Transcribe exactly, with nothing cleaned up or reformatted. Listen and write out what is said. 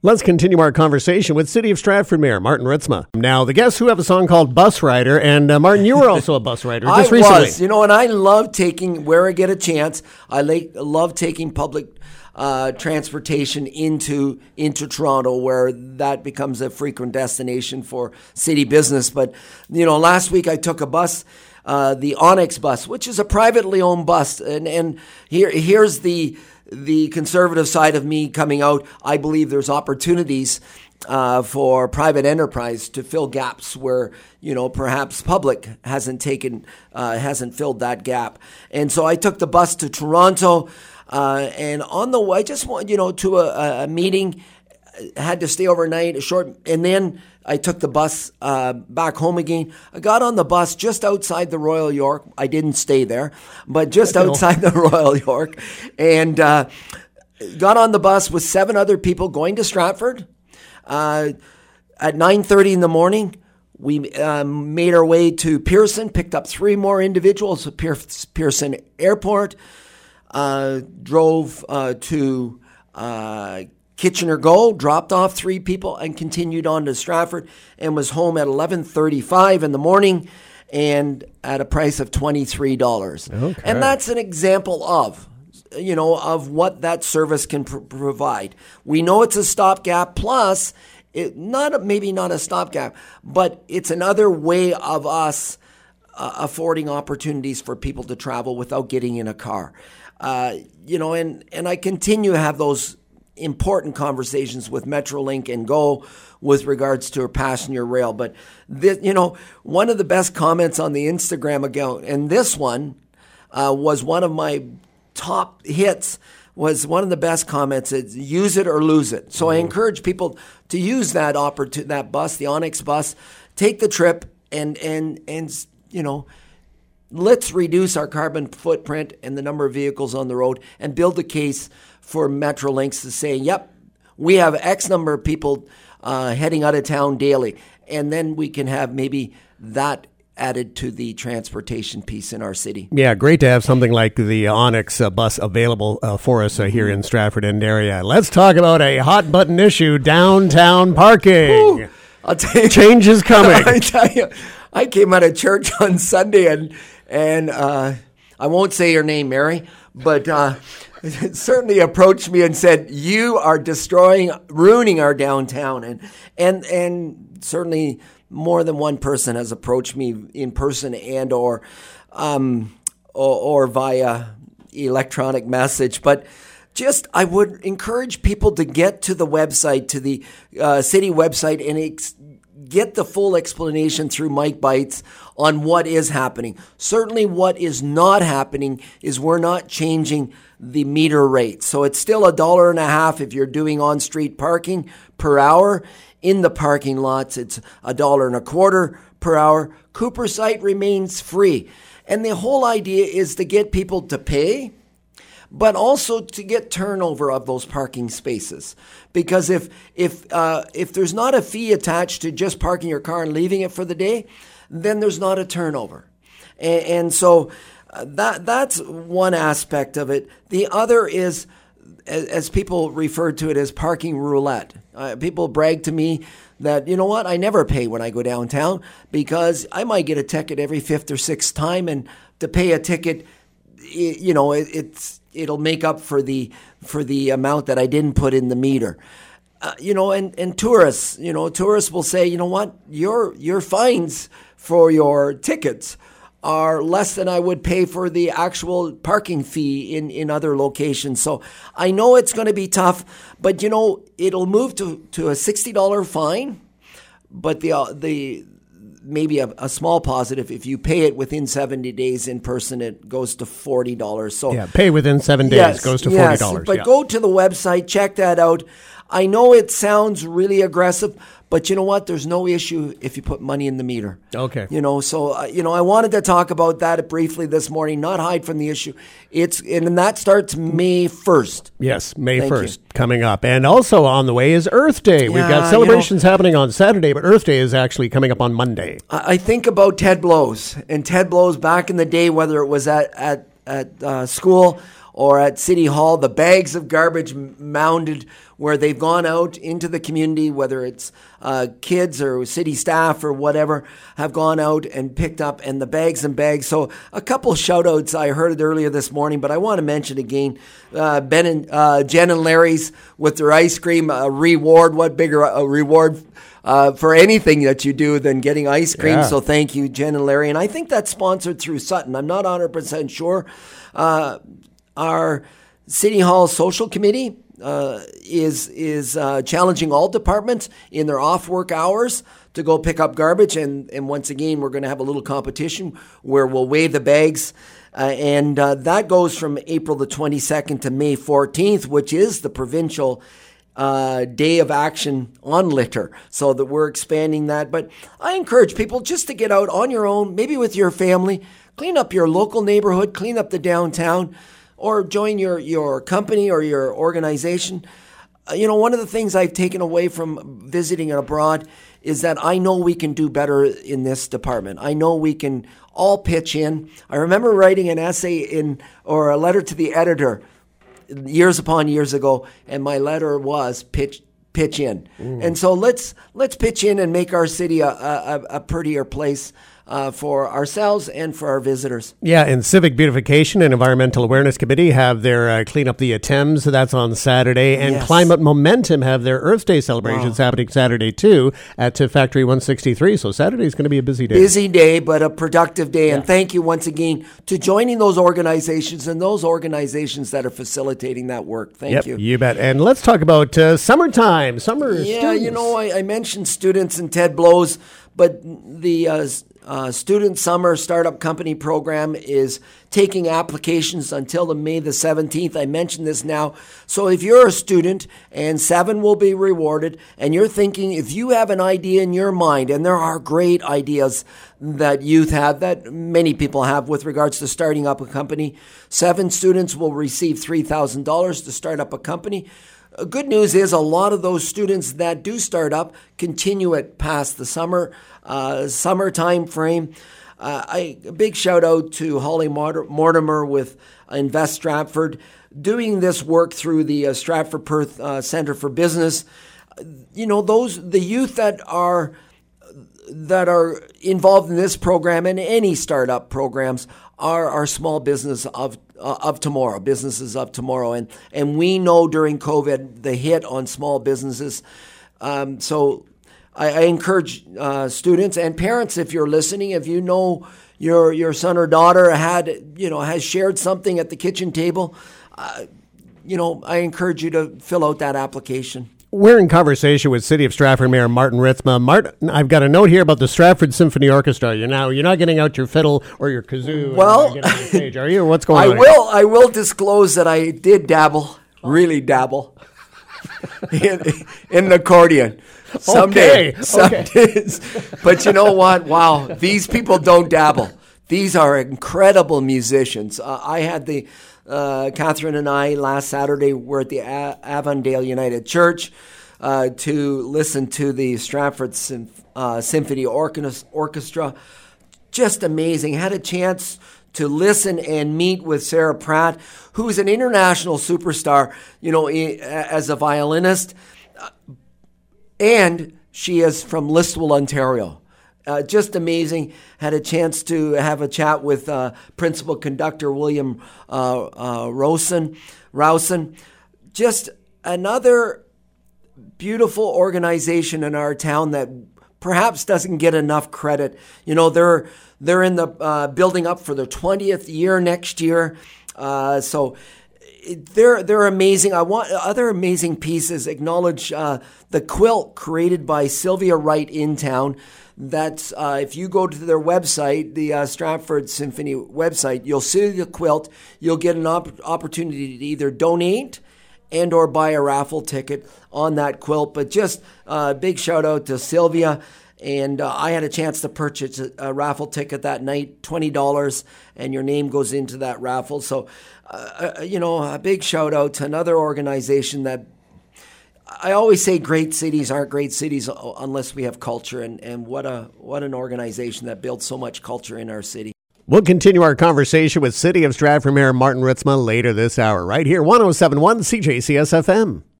Let's continue our conversation with City of Stratford Mayor Martin Ritzma. Now, the guests who have a song called Bus Rider, and uh, Martin, you were also a bus rider just I recently. was, you know, and I love taking, where I get a chance, I like, love taking public uh, transportation into into Toronto, where that becomes a frequent destination for city business. But, you know, last week I took a bus, uh, the Onyx bus, which is a privately owned bus, and, and here here's the... the conservative side of me coming out. I believe there's opportunities uh, for private enterprise to fill gaps where, you know, perhaps public hasn't taken, uh, hasn't filled that gap. And so I took the bus to Toronto, uh, and on the way, I just went, you know, to a, a meeting, had to stay overnight, a short, and then I took the bus uh, back home again. I got on the bus just outside the Royal York. I didn't stay there, but just outside the Royal York, and uh, got on the bus with seven other people going to Stratford. Uh, at nine thirty in the morning, we um, made our way to Pearson, picked up three more individuals at Pearson Airport, uh, drove uh, to uh, Kitchener Go, dropped off three people, and continued on to Stratford, and was home at eleven thirty-five in the morning, and at a price of twenty-three dollars. Okay. And that's an example of, you know, of what that service can pr- provide. We know it's a stopgap, plus, it not maybe not a stopgap, but it's another way of us uh, affording opportunities for people to travel without getting in a car. Uh, you know, and, and I continue to have those important conversations with Metrolink and Go with regards to a passenger rail. But, this, you know, one of the best comments on the Instagram account, and this one uh, was one of my top hits, was one of the best comments. It's use it or lose it. So mm-hmm. I encourage people to use that opportunity, that bus, the Onyx bus, take the trip, and, and, and you know, let's reduce our carbon footprint and the number of vehicles on the road, and build a case for Metrolinx to say, yep, we have X number of people uh, heading out of town daily. And then we can have maybe that added to the transportation piece in our city. Yeah, great to have something like the Onyx uh, bus available uh, for us uh, here in Stratford End area. Let's talk about a hot button issue, downtown parking. Ooh, I'll tell you, change is coming. I tell you, I came out of church on Sunday, and and uh, I won't say your name, Mary, but uh, certainly approached me and said, "You are destroying, ruining our downtown," and and and certainly more than one person has approached me in person and or um, or, or via electronic message, but. Just, I would encourage people to get to the website, to the uh, city website, and ex- get the full explanation through Mike Bites on what is happening. Certainly what is not happening is we're not changing the meter rate. So it's still a dollar and a half if you're doing on-street parking per hour. In the parking lots, it's a dollar and a quarter per hour. Cooper site remains free. And the whole idea is to get people to pay, but also to get turnover of those parking spaces. Because if if uh, if there's not a fee attached to just parking your car and leaving it for the day, then there's not a turnover. And, and so uh, that that's one aspect of it. The other is, as, as people refer to it as parking roulette. Uh, people brag to me that, you know what, I never pay when I go downtown because I might get a ticket every fifth or sixth time, and to pay a ticket, you know, it, it's it'll make up for the for the amount that I didn't put in the meter. Uh, you know, and, and tourists, you know, tourists will say, you know what, your your fines for your tickets are less than I would pay for the actual parking fee in, in other locations. So I know it's going to be tough, but, you know, it'll move to, to a sixty dollars fine, but the uh, the maybe a, a small positive. If you pay it within seventy days in person, it goes to forty dollars. So yeah, pay within seven days yes, goes to yes, forty dollars. But yeah. Go to the website, check that out. I know it sounds really aggressive, but you know what? There's no issue if you put money in the meter. Okay. You know, so, uh, you know, I wanted to talk about that briefly this morning, not hide from the issue. It's and that starts May first. Yes, May Thank first you. coming up. And also on the way is Earth Day. We've Yeah, got celebrations you know, happening on Saturday, but Earth Day is actually coming up on Monday. I I think about Ted Blows. And Ted Blows back in the day, whether it was at, at, at uh, school or at City Hall, the bags of garbage mounded where they've gone out into the community, whether it's uh, kids or city staff or whatever, have gone out and picked up, and the bags and bags. So a couple shout outs, I heard it earlier this morning, but I want to mention again, uh, Ben and uh, Jen and Larry's with their ice cream uh, reward. What bigger a reward uh, for anything that you do than getting ice cream. Yeah. So thank you, Jen and Larry. And I think that's sponsored through Sutton. I'm not one hundred percent sure. Uh, our City Hall Social Committee uh, is is uh, challenging all departments in their off-work hours to go pick up garbage. And, and once again, we're going to have a little competition where we'll weigh the bags. Uh, and uh, that goes from April the twenty-second to May fourteenth, which is the provincial uh, day of action on litter. So that we're expanding that. But I encourage people just to get out on your own, maybe with your family, clean up your local neighborhood, clean up the downtown, or join your, your company or your organization. Uh, you know, one of the things I've taken away from visiting abroad is that I know we can do better in this department. I know we can all pitch in. I remember writing an essay in or a letter to the editor years upon years ago, and my letter was pitch pitch in. Mm. And so let's let's pitch in and make our city a, a, a prettier place Uh, for ourselves and for our visitors. Yeah, and Civic Beautification and Environmental Awareness Committee have their uh, Clean Up the Thames. That's on Saturday. And Yes. Climate Momentum have their Earth Day celebrations Wow. happening Saturday, too, at uh, Factory one sixty-three. So Saturday's going to be a busy day. Busy day, but a productive day. Yeah. And thank you once again to joining those organizations and those organizations that are facilitating that work. Thank Yep, you. you bet. And let's talk about uh, summertime. Summer Yeah, students. you know, I, I mentioned students and Ted Blows, but the uh, uh, Student Summer Startup Company program is taking applications until the May the seventeenth. I mentioned this now. So if you're a student and seven will be rewarded, and you're thinking, if you have an idea in your mind, and there are great ideas that youth have, that many people have with regards to starting up a company, seven students will receive three thousand dollars to start up a company. Good news is a lot of those students that do start up continue it past the summer uh, summer time frame. Uh, I, a big shout out to Holly Mortimer with Invest Stratford doing this work through the uh, Stratford Perth uh, Centre for Business. You know, those the youth that are that are involved in this program and any startup programs are our small business of uh, of tomorrow, businesses of tomorrow. And and we know during COVID the hit on small businesses. Um, so I, I encourage uh, students and parents, if you're listening, if you know your your son or daughter had you know has shared something at the kitchen table, uh, you know I encourage you to fill out that application. We're in conversation with City of Stratford Mayor Martin Ritzma. Martin, I've got a note here about the Stratford Symphony Orchestra. You're now you're not getting out your fiddle or your kazoo. Well, and getting on the stage, are you? Or what's going I on? will. I will disclose that I did dabble, really dabble, in, in the accordion. Someday, Okay, some okay. days. But you know what? Wow, these people don't dabble. These are incredible musicians. Uh, I had the. Uh, Catherine and I last Saturday were at the A- Avondale United Church uh, to listen to the Stratford Sym- uh, Symphony Orchestra. Orchestra. Just amazing. Had a chance to listen and meet with Sarah Pratt, who's an international superstar, you know, I- as a violinist. Uh, and she is from Listowel, Ontario. Uh, just amazing. Had a chance to have a chat with uh, principal conductor William uh, uh, Rowson. Rowson. Just another beautiful organization in our town that perhaps doesn't get enough credit. You know, they're they're in the uh, building up for their twentieth year next year. Uh, so. They're they're amazing. I want other amazing pieces. Acknowledge uh, the quilt created by Sylvia Wright in town. That's uh, if you go to their website, the uh, Stratford Symphony website, you'll see the quilt. You'll get an op- opportunity to either donate and or buy a raffle ticket on that quilt. But just a uh, big shout out to Sylvia. And uh, I had a chance to purchase a, a raffle ticket that night, twenty dollars, and your name goes into that raffle. So, uh, you know, a big shout out to another organization that I always say great cities aren't great cities unless we have culture. And, and what a what an organization that builds so much culture in our city. We'll continue our conversation with City of Stratford Mayor Martin Ritzma later this hour, right here, one oh seven point one C J C S F M.